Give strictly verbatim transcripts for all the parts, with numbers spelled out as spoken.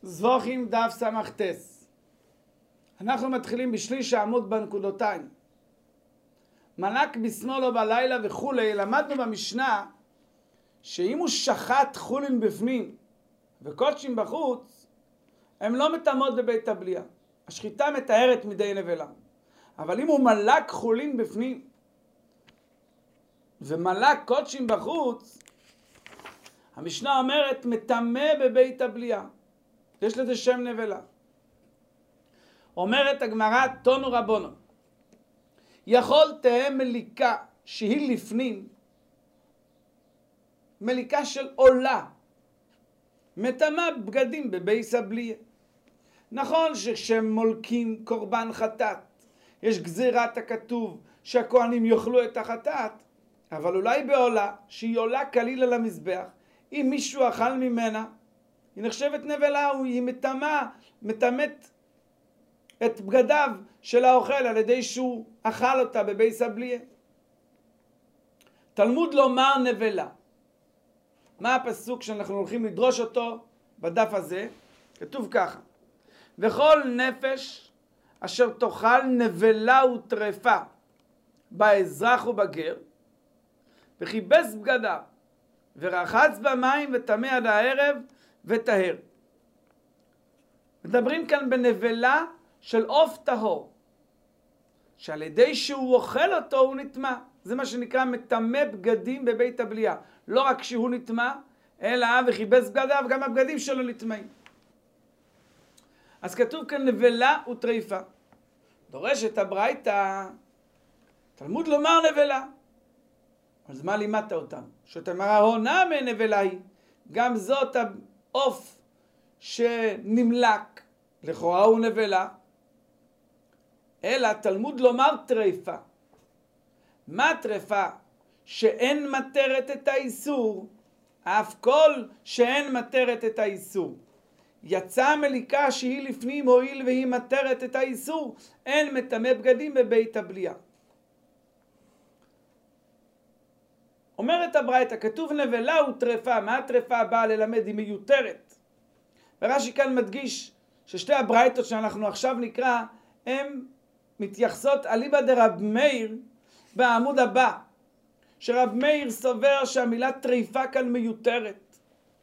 זבוכים דף סמכתס. אנחנו מתחילים בשליש העמוד בנקודותיים. מלק בשמאלו בלילה וכולי. למדנו במשנה שאם הוא שחט חולין בפנים וקודשים בחוץ, הם לא מטמאות בבית הבליעה. השחיטה מתארת מדי נבלה. אבל אם הוא מלק חולין בפנים ומלק קודשים בחוץ, המשנה אומרת מטמא בבית הבליעה. יש לזה שם נבלה. אומרת הגמרא תונו רבונו, יכול תהא מליקה שהיא לפנים, מליקה של עולה, מטמא בגדים בבית הבליעה. נכון שכשמולקים קורבן חטאת יש גזירת הכתוב שהכהנים יאכלו את החטאת, אבל אולי בעולה שהיא עולה כליל על המזבח, אם מישהו אכל ממנה היא נחשבת נבלה, היא מטמאה, מטמאת את בגדיו של האוכל על ידי שהוא אכל אותה בבית הבליעה. תלמוד לומר נבלה. מה הפסוק שאנחנו הולכים לדרוש אותו בדף הזה? כתוב ככה: וכל נפש אשר תאכל נבלה וטרפה באזרח ובגר וכיבס בגדיו ורחץ במים וטמא עד הערב וטהר. מדברים כאן בנבלה של עוף טהור, שעל ידי שהוא אוכל אותו הוא נטמא. זה מה שנקרא מטמא בגדים בבית הבליעה. לא רק שהוא נטמא, אלא וכיבס בגדיו, גם הבגדים שלו נטמאים. אז כתוב כאן נבלה וטריפה. דורשת הברייתא, תלמוד לומר נבלה. אז מה לימדת אותם? שתאמר הונה מנבלה היא. גם זאת העוף שנמלק, לכאורה הוא נבלה. אלא תלמוד לומר טריפה. מה טריפה? שאין מטרת את האיסור, אף כל שאין מטרת את האיסור. יצא מליקה שהיא לפנים הועיל והיא מטרת את האיסור, אין מטמא בגדים בבית הבליעה. אומרת הברייתא, כתוב נבלה וטריפה. מה הטריפה הבאה ללמד? היא מיותרת. ורש"י כאן מדגיש ששתי הברייתות שאנחנו עכשיו נקרא, הן מתייחסות אליבא דרב מאיר בעמוד הבא, שרב מאיר סובר שהמילה טריפה כאן מיותרת.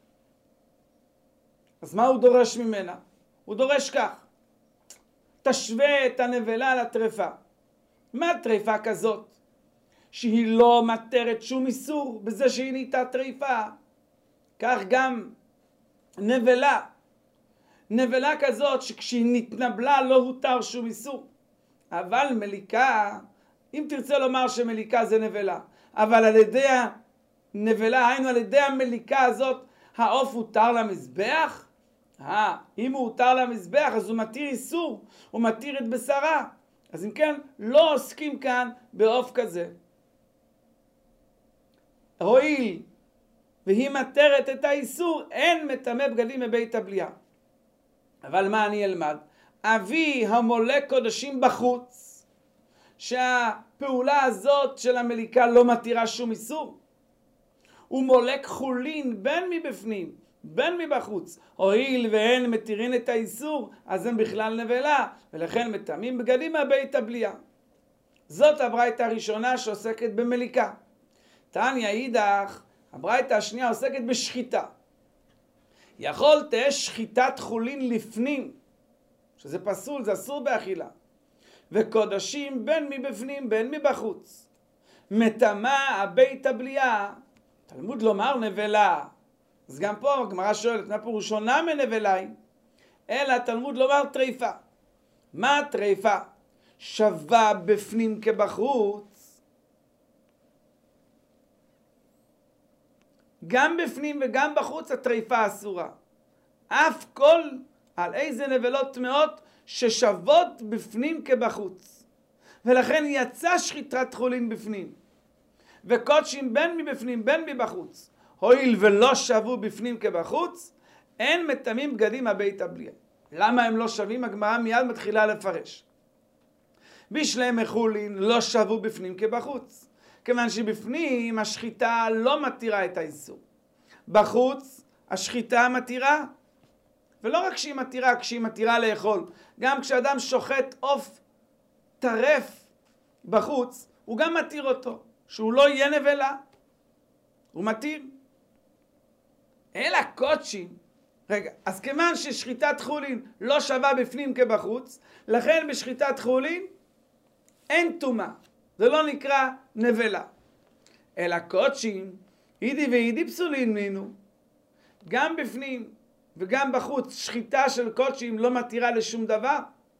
אז מה הוא דורש ממנה? הוא דורש כך: תשווה את הנבלה לטריפה. מה טריפה כזאת? שהיא לא מטרת שום איסור בזה שהיא נהייתה טריפה. כך גם נבלה. נבלה כזאת שכשהיא נתנבלה לא הותר שום איסור. אבל מליקה, אם תרצה לומר שמליקה זה נבלה, אבל על ידי הנבלה, היינו על ידי המליקה הזאת, העוף הותר למזבח? אה, אם הוא הותר למזבח אז הוא מתיר איסור, הוא מתיר את בשרה. אז אם כן, לא עוסקים כאן בעוף כזה. הואיל והיא מטרת את האיסור, אין מטמא בגדים בבית הבליעה. אבל מה אני אלמד? אבי המולק קודשים בחוץ, שהפעולה הזאת של המליקה לא מתירה שום איסור. הוא מולק חולין בין מבפנים בין מבחוץ. הואיל ואין מתירין את האיסור, אז הם בכלל נבלה, ולכן מטמאים בגדים מהבית הבליעה. זאת הברייתא הראשונה שעוסקת במליקה. תניא אידך, הברייתא השנייה עוסקת בשחיטה. יכול תהא שחיטת חולין לפנים, שזה פסול, זה אסור באכילה, וקודשים בין מבפנים בין מבחוץ, מטמא הבית הבליעה. תלמוד לומר נבלה. אז גם פה הגמרא שואלת, מה פירוש שונה מנבלה היא? אלא תלמוד לומר טריפה. מה טריפה? שווה בפנים כבחוץ. גם בפנים וגם בחוץ הטריפה אסורה. אף כל על איזה נבלות טמאות ששוות בפנים כבחוץ. ולכן יצא שחיטת חולין בפנים וקודשים בין מבפנים בין מבחוץ. הואיל ולא שבו בפנים כבחוץ, אין מטמאים בגדים הבית הבליעה. למה הם לא שווים? הגמרא מיד מתחילה לפרש. בשלמי חולין לא שבו בפנים כבחוץ, כיוון שבפנים השחיטה לא מתירה את האיסור, בחוץ השחיטה מתירה. ולא רק כשהיא מתירה, כשהיא מתירה לאכול. גם כשאדם שוחט עוף טרף בחוץ, הוא גם מתיר אותו, שהוא לא יהיה נבלה. הוא מתיר. אלא קודשים. רגע, אז כיוון ששחיטת חולין לא שווה בפנים כבחוץ, לכן בשחיטת חולין אין טומאה. זה לא נקרא נבלה. אלא קודשים, אידי ואידי פסולין מינו. גם בפנים וגם בחוץ, שחיטה של קודשים לא מתירה לשום דבר.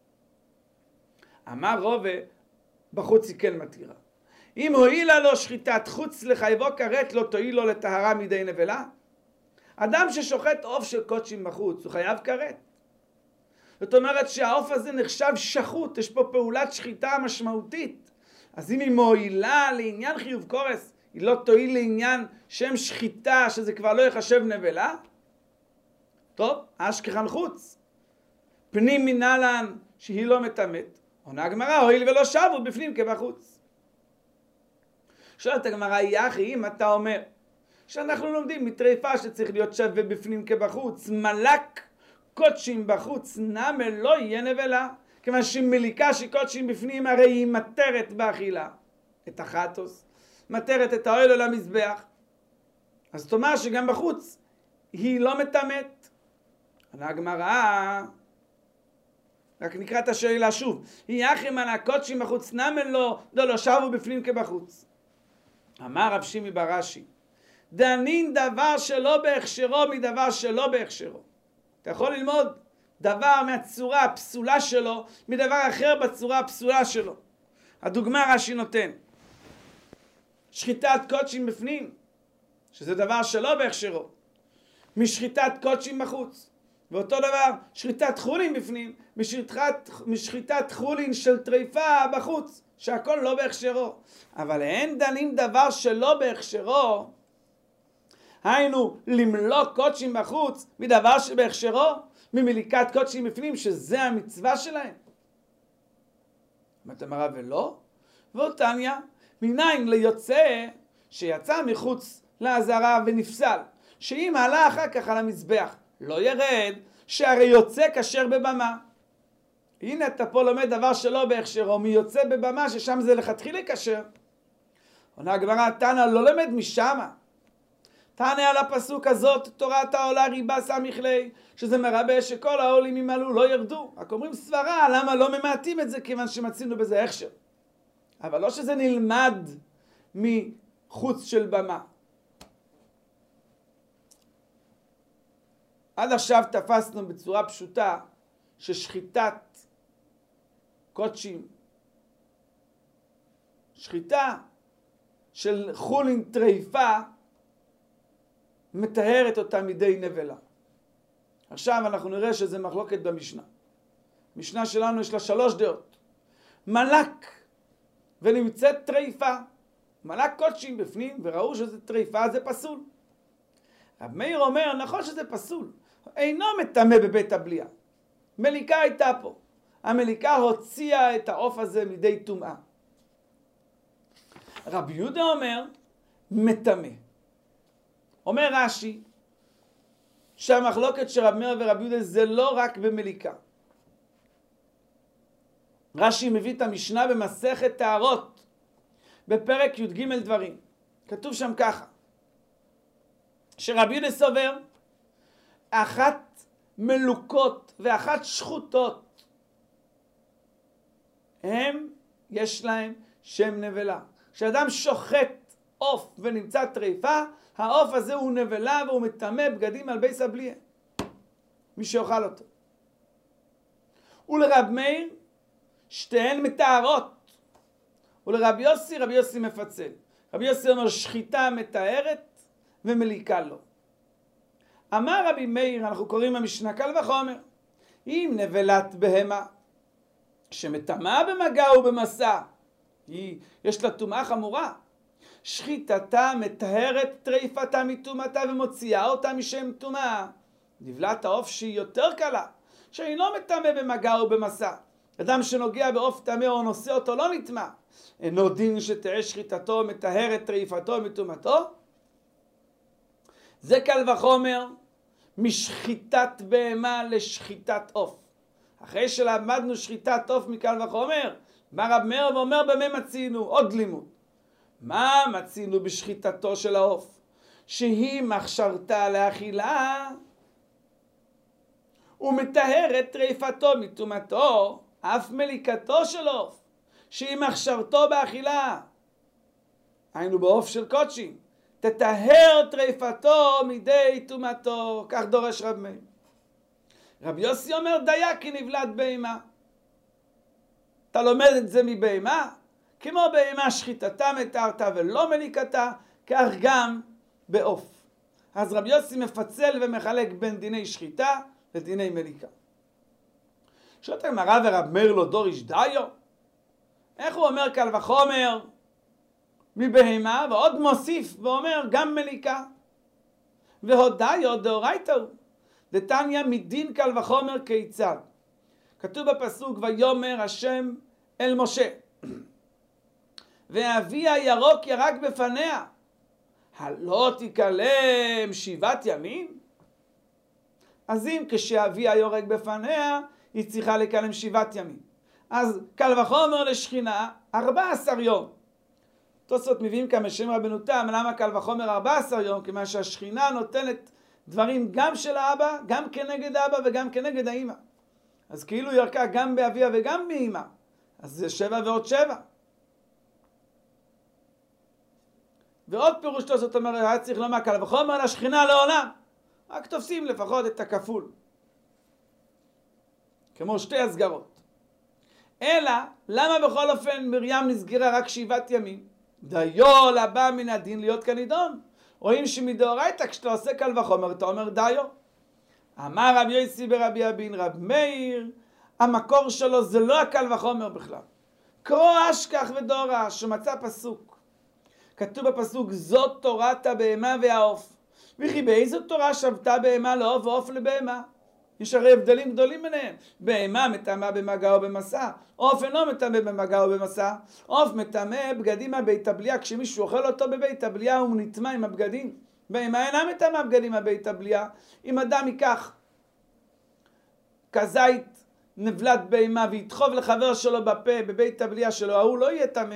אמר רובה, בחוץ היא כן מתירה. אם הועילה לו שחיטת חוץ לחייבו כרת, לא תועיל לו לטהרה מידי נבלה. אדם ששוחט עוף של קודשים בחוץ, הוא חייב כרת. זאת אומרת שהעוף הזה נחשב שחוט, יש פה פעולת שחיטה משמעותית. אז אם היא מועילה לעניין חיוב קורס, היא לא תועיל לעניין שם שחיטה, שזה כבר לא יחשב נבלה. טוב, אשכחן חוץ. פנים מנהלן שהיא לא מטמאת. עונה הגמרא, הועיל ולא שבו בפנים כבחוץ. שואלת הגמרא, יחי, אם אתה אומר שאנחנו לומדים מטריפה שצריך להיות שווה בפנים כבחוץ, מלק קודשים בחוץ, נמה לא יהיה נבלה. כיוון שמליקה שקודשים בפנים הרי היא מטרת באכילה את החטוס, מטרת את האוהל על המזבח. אז זאת אומרת שגם בחוץ היא לא מטמאת. עונה הגמרא, רק נקרא את השאלה שוב. יחי מלק קודשים בחוץ, נמה לא, לא, לא שבו בפנים כבחוץ. אמר רב שימי ברש"י, דנין דבר שלא בהכשרו מדבר שלא בהכשרו. אתה יכול ללמוד דבר מהצורה הפסולה שלו מדבר אחר בצורה הפסולה שלו. הדוגמה רש"י נותן, שחיטת קודשים בפנים, שזה דבר שלא בהכשרו, משחיטת קודשים בחוץ. ואותו דבר שחיטת חולין בפנים, משחיטת, משחיטת חולין של טריפה בחוץ, שהכל לא בהכשרו. אבל אין דנים דבר שלא בהכשרו, היינו למלוק קודשים בחוץ מדבר שבהכשרו, ממליקת קודשים בפנים, שזה המצווה שלהם. אומרת הגמרא ולא? ואותניה, מניין ליוצא שיצא מחוץ לעזרה ונפסל, שאם עלה אחר כך על המזבח לא ירד, שהרי יוצא כשר בבמה. הנה אתה פה לומד דבר שלא בהכשרו, מי יוצא בבמה ששם זה לכתחילה כשר. עונה הגמרא, תנא לא למד משמה. תנא על הפסוק הזאת, תורת העולה ריבה סמיכלי, שזה מרבה שכל העולים ימלאו לא ירדו. רק אומרים סברה, למה לא ממעטים את זה? כיוון שמצינו בזה הכשר. אבל לא שזה נלמד מחוץ של במה. עד עכשיו תפסנו בצורה פשוטה ששחיטת קודשים, שחיטה של חולין טריפה, מטהרת אותה מידי נבלה. עכשיו אנחנו נראה שזה מחלוקת במשנה. משנה שלנו יש לה שלוש דעות. מלק ונמצאת טריפה. מלק קודשים בפנים וראו שזה טריפה, זה פסול. רב מאיר אומר, נכון שזה פסול, אינו מטמא בבית הבליעה. מליקה הייתה פה. המליקה הוציאה את העוף הזה מידי טומאה. רב יהודה אומר, מטמא. אומר רש"י, שהמחלוקת של רב מאיר ורב יהודה זה לא רק במליקה. רש"י מביא את המשנה במסכת טהרות, בפרק י"ג דברים. כתוב שם ככה, שרב יהודה סובר, אחת מלוקות ואחת שחוטות, הם, יש להם שם נבלה. כשאדם שוחט עוף ונמצא טריפה, העוף הזה הוא נבלה והוא מטמא בגדים על בייס הבליעה. מי שאוכל אותו. ולרב מאיר, שתיהן מטהרות. ולרב יוסי, רב יוסי מפצל. רב יוסי אומר שחיטה מטהרת ומליקה לו. אמר רבי מאיר, אנחנו קוראים המשנה קל וחומר, אם נבלת בהמה שמטמאה במגע ובמסע, היא, יש לה טומאה חמורה, שחיטתה מטהרת טריפתה מטומאתה ומוציאה אותה משם טומאה. נבלת העוף שהיא יותר קלה, שאינו מטמא במגע ובמסע. אדם שנוגע בעוף טמא או נושא אותו לא נטמא. אינו דין שתהא שחיטתו מטהרת טריפתו מטומאתו. זה קל וחומר משחיטת בהמה לשחיטת עוף. אחרי שלמדנו שחיטת עוף מקל וחומר, בא רב מאיר ואומר במה מצינו? עוד לימוד. מה מצינו בשחיטתו של העוף? שהיא מכשרתה לאכילה ומטהרת טריפתו מטומאתו, אף מליקתו של עוף, שהיא מכשרתו באכילה, היינו בעוף של קודשים, תטהר טריפתו מידי טומאתו, כך דורש רב מאיר. רב יוסי אומר דיה כי נבלת בהמה. אתה לומד את זה מבהמה? כמו בהמה שחיטתה מטהרתה ולא מליקתה, כך גם בעוף. אז רב יוסי מפצל ומחלק בין דיני שחיטה לדיני מליקה. שואלת הגמרא ורב מאיר לא דוריש דיו? איך הוא אומר קל וחומר מבהמה, ועוד מוסיף ואומר גם מליקה? והודיו דאורייתא הוא דתניא מדין קל וחומר כיצד? כתוב בפסוק ויאמר השם אל משה ואבי הירוק ירק בפניה, הלא תיכלם שבעת ימים? אז אם כשאבי היורק בפניה היא צריכה לקלם שבעת ימים, אז קל וחומר לשכינה ארבע עשר יום. תוספות מביאים כאן בשם רבנו תם למה קל וחומר ארבע עשר יום, כיוון שהשכינה נותנת דברים גם של האבא, גם כנגד האבא וגם כנגד האמא. אז כאילו ירקה גם באביה וגם באמא, אז זה שבע ועוד שבע. ועוד פירוש תוספות אומר, היה צריך לומר קל וחומר לשכינה לעולם, רק תופסים לפחות את הכפול, כמו שתי הסגרות. אלא למה בכל אופן מרים נסגרה רק שבעת ימים? דיו לבא מן הדין להיות כנידון. רואים שמדאורייתא כשאתה עושה קל וחומר אתה אומר דיו. אמר רבי יוסי ברבי אבין רב מאיר, המקור שלו זה לא הקל וחומר בכלל. קרוא אשכח ודורש, שמצא פסוק. כתוב בפסוק זאת תורת הבהמה והעוף. וכי באיזו תורה שבתה בהמה לעוף ועוף לבהמה? יש הרי הבדלים גדולים ביניהם. בהמה מטמאה במגע או במסע, עוף אינו מטמא במגע או במסע. עוף מטמא בגדים מהבית הבליעה, כשמישהו אוכל אותו בבית הבליעה הוא נטמא עם הבגדים. בהמה אינה מטמאה בגדים מהבית הבליעה. אם אדם ייקח כזית נבלת בהמה וידחוב לחבר שלו בפה בבית הבליעה שלו, ההוא לא יהיה טמא.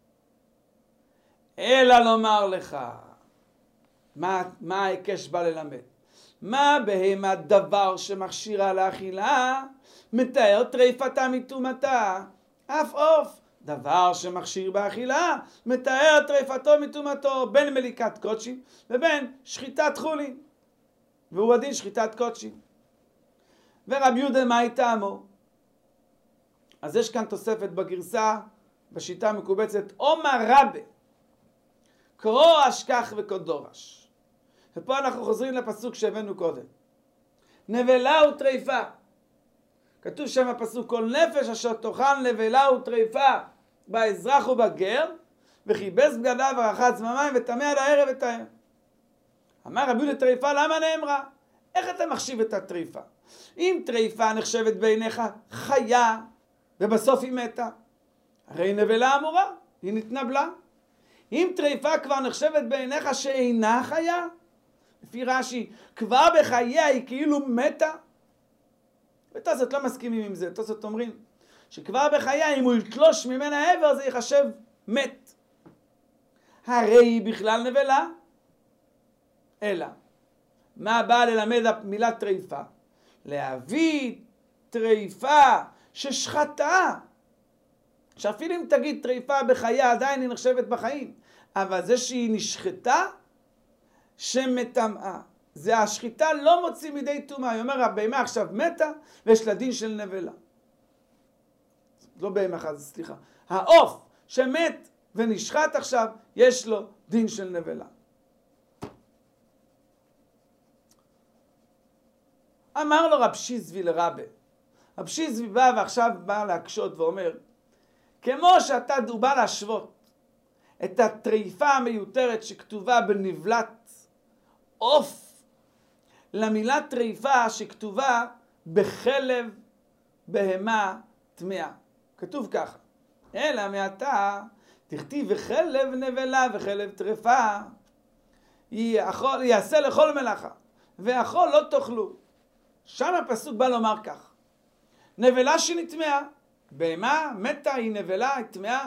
אלא לומר לך, מה, מה ההיקש בא ללמד? מה בהמה דבר שמכשירה לאכילה, מתאר טריפתה מטומאתה, אף עוף דבר שמכשיר באכילה, מתאר טריפתו מטומאתו, בין מליקת קודשים ובין שחיטת חולין, והוא הדין שחיטת קודשים. ורב יהודה מה טעמו? אז יש כאן תוספת בגרסה, בשיטה המקובצת, עומר רבה, קרוא אשכח וקודורש. ופה אנחנו חוזרים לפסוק שהבאנו קודם. נבלה וטריפה. כתוב שם הפסוק, כל נפש אשר תאכל נבלה וטריפה באזרח ובגר, וכיבס בגדיו ורחץ במים וטמא עד הערב וטהר. אמר רבי יהודה טריפה, למה נאמרה? איך אתה מחשיב את הטריפה? אם טריפה נחשבת בעיניך חיה, ובסוף היא מתה, הרי נבלה אמורה, היא נתנבלה. אם טריפה כבר נחשבת בעיניך שאינה חיה, לפי רש"י, כבר בחייה היא כאילו מתה. ותוספות לא מסכימים עם זה. תוספות אומרים שכבר בחייה אם הוא יתלוש ממנה עבר זה יחשב מת. הרי היא בכלל נבלה. אלא, מה בא ללמד המילת טריפה? להביא טריפה ששחטה. שאפילו אם תגיד טריפה בחייה עדיין היא נחשבת בחיים. אבל זה שהיא נשחטה, שמטמאה. זה השחיטה לא מוציא מידי טומאה. היא אומר, הבהמה עכשיו מתה, ויש לה דין של נבלה. לא בהמה אחת, סליחה. העוף שמת ונשחט עכשיו, יש לו דין של נבלה. אמר לו רב שיזבי לרבה. רב שיזבי בא ועכשיו בא להקשות ואומר, כמו שאתה הוא בא להשוות את הטריפה המיותרת שכתובה בנבלת עוף למילה טריפה שכתובה בחלב בהמה טמאה. כתוב ככה, אלא מעתה תכתיב וחלב נבלה וחלב טריפה יעשה לכל מלאכה, והחול לא תאכלו. שם הפסוק בא לומר כך. נבלה שנטמעה, בהמה מתה היא נבלה, היא טמאה.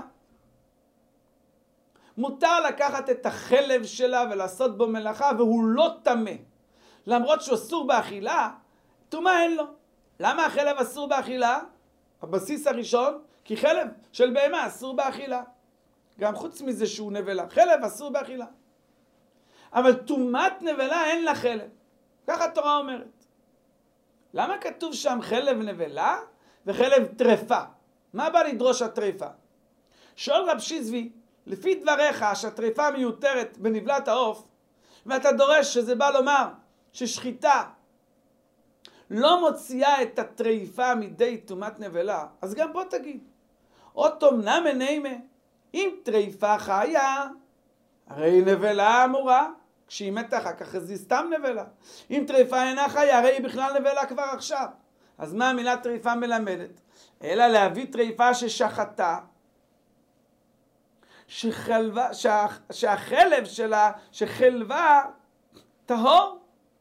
מותר לקחת את החלב שלה ולעשות בו מלאכה, והוא לא טמא. למרות שהוא אסור באכילה, טומאה אין לו. למה החלב אסור באכילה? הבסיס הראשון, כי חלב של בהמה אסור באכילה. גם חוץ מזה שהוא נבלה. חלב אסור באכילה. אבל טומאת נבלה אין לה חלב. ככה התורה אומרת. למה כתוב שם חלב נבלה וחלב טרפה? מה בא לדרוש הטרפה? שואל רב שיזוי, לפי דבריך שהטרפה מיותרת בנבלת העוף, ואתה דורש שזה בא לומר ששחיטה לא מוציאה את הטרפה מידי טומאת נבלה, אז גם פה תגיד, או תומנה מנימה, אם טרפה חיה, הרי נבלה אמורה, כשהיא מתה אחר כך אז היא סתם נבלה. אם טרפה אינה חיה, הרי היא בכלל נבלה כבר עכשיו. אז מה המילה טרפה מלמדת? אלא להביא טרפה ששחטה, שחלבה, שה, שהחלב שלה, שחלבה טהור.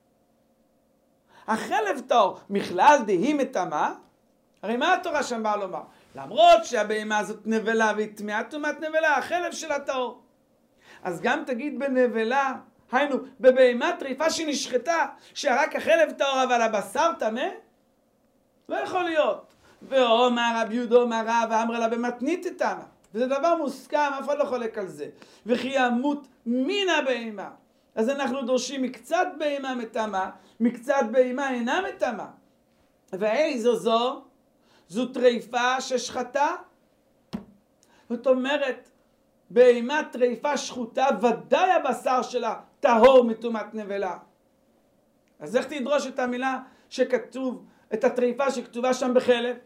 החלב טהור, מכלל דהי מטמאה. הרי מה התורה שם באה לומר? למרות שהבהמה הזאת נבלה והיא טמאה טומאת נבלה, החלב שלה טהור. אז גם תגיד בנבלה, היינו, בבהמה טריפה שנשחטה, שרק החלב טהור אבל הבשר טמא? לא יכול להיות. ואומר רבי יהודה אמר רב ואמר לה במתנית תנא. וזה דבר מוסכם, אף אחד לא חולק על זה. וכי ימות מן הבהמה. אז אנחנו דורשים מקצת בהמה מטמאה, מקצת בהמה אינה מטמאה. ואיזו זו? זו טריפה ששחטה. זאת אומרת, בהמה טריפה שחוטה, ודאי הבשר שלה טהור מטומאת נבלה. אז איך תדרוש את המילה שכתוב, את הטריפה שכתובה שם בחלב?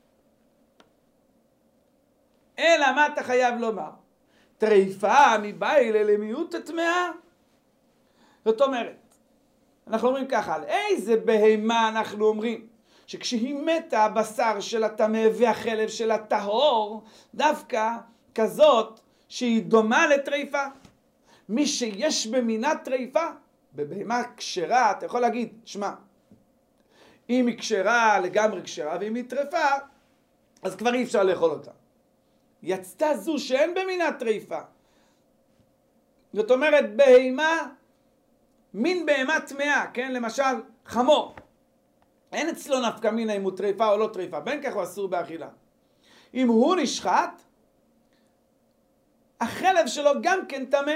אלא מה אתה חייב לומר? טריפה מבעילה למיעוט הטמאה? זאת אומרת, אנחנו אומרים ככה, על איזה בהמה אנחנו אומרים? שכשהיא מתה הבשר של הטמא והחלב של הטהור, דווקא כזאת שהיא דומה לטריפה. מי שיש במינה טריפה, בבהמה כשרה, אתה יכול להגיד, שמע, אם היא כשרה, לגמרי כשרה, ואם היא טריפה, אז כבר אי אפשר לאכול אותה. יצתה זו שאין במינה טריפה. זאת אומרת, בהמה, מין בהמה טמאה, כן? למשל, חמור. אין אצלו נפקא מינה אם הוא טריפה או לא טריפה, בין כך הוא אסור באכילה. אם הוא נשחט, החלב שלו גם כן טמא.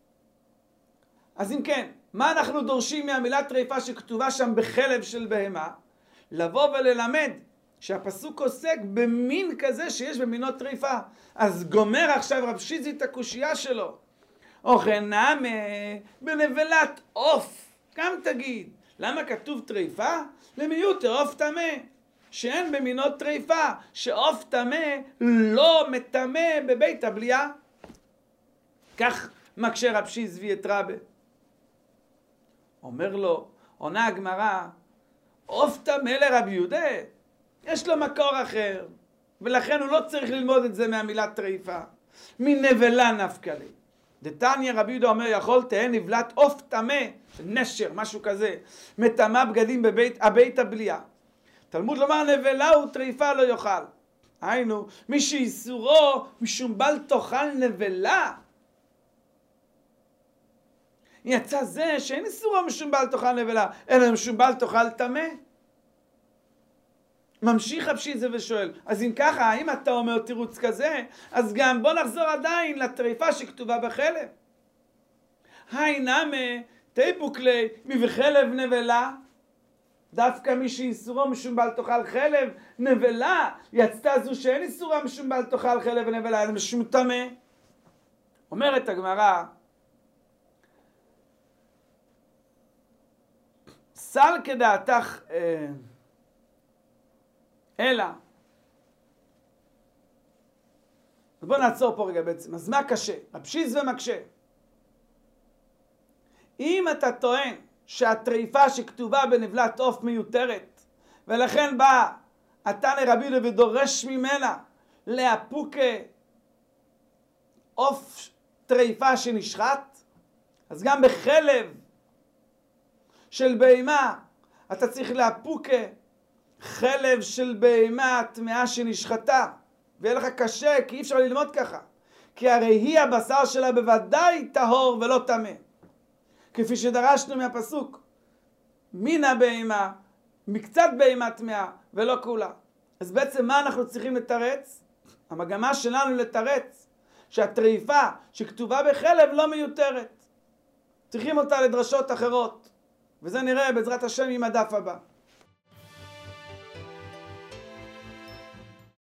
אז אם כן, מה אנחנו דורשים מהמילה טריפה שכתובה שם בחלב של בהמה? לבוא וללמד שהפסוק עוסק במין כזה שיש במינו טריפה. אז גומר עכשיו רב שיזוי את הקושייה שלו. אוכנמה בנבלת עוף. גם תגיד, למה כתוב טריפה? למיעוט עוף טמא. שאין במינו טריפה, שעוף טמא לא מטמא בבית הבליעה. כך מקשה רב שיזוי את רבה. אומר לו, עונה הגמרא, עוף טמא לרבי יהודה, יש לו מקור אחר, ולכן הוא לא צריך ללמוד את זה מהמילה טריפה. מנבלה נפקא ליה. דתניא רבי יהודה אומר, יכול תהא נבלת עוף טמא, נשר, משהו כזה, מטמא בגדים בבית הבית הבליעה. תלמוד לומר נבלה וטריפה לא יאכל. היינו, מי שאיסורו משום בל תאכל נבלה. יצא זה שאין איסורו משום בל תאכל נבלה, אלא משום בל תאכל טמא. ממשיך רב שיזוי ושואל, אז אם ככה, האם אתה אומר תירוץ כזה, אז גם בוא נחזור עדיין לטריפה שכתובה בחלב. היי נמה, תיפוקלי, מבחלב נבלה, דווקא מי שאיסורו משום בל תאכל חלב נבלה, יצתה זו שאין איסורו משום בל תאכל חלב ונבלה, אלא משום טמא. אומרת הגמרא, סל כדעתך, אה, אלא, אז בוא נעצור פה רגע בעצם. אז מה קשה? רב שיזוי מקשה. אם אתה טוען שהטריפה שכתובה בנבלת עוף מיותרת, ולכן בא אתה לרבי יהודה ודורש ממנה להפוקה עוף טריפה שנשחט, אז גם בחלב של בהמה, אתה צריך להפוקה, חלב של בהמה טמאה שנשחטה, ויהיה לך קשה, כי אי אפשר ללמוד ככה. כי הרי היא הבשר שלה בוודאי טהור ולא טמא. כפי שדרשנו מהפסוק, מן הבהמה, מקצת בהמה טמאה ולא כולה. אז בעצם מה אנחנו צריכים לתרץ? המגמה שלנו לתרץ שהטריפה שכתובה בחלב לא מיותרת. צריכים אותה לדרשות אחרות. וזה נראה בעזרת השם עם הדף הבא.